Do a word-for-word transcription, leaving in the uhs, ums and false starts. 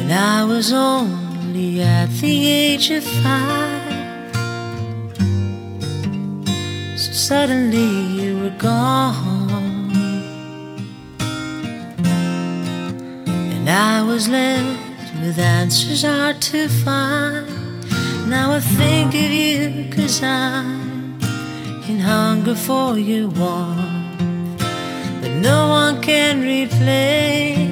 when I was only at the age of five. So suddenly you were gone, and I was left with answers hard to find. Now I think of you 'cause I'm in hunger for your warmth, but no one can replace